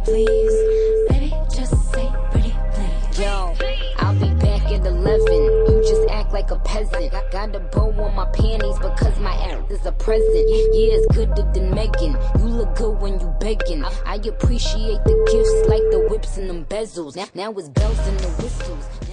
please. Baby, just say pretty please. Yo, I'll be back at 11. You just act like a peasant. Got a bow on my panties because my ass is a present. Yeah, it's gooder than Megan. You look good when you begging. I appreciate the gifts like the whips and them bezels. Now it's bells and the whistles.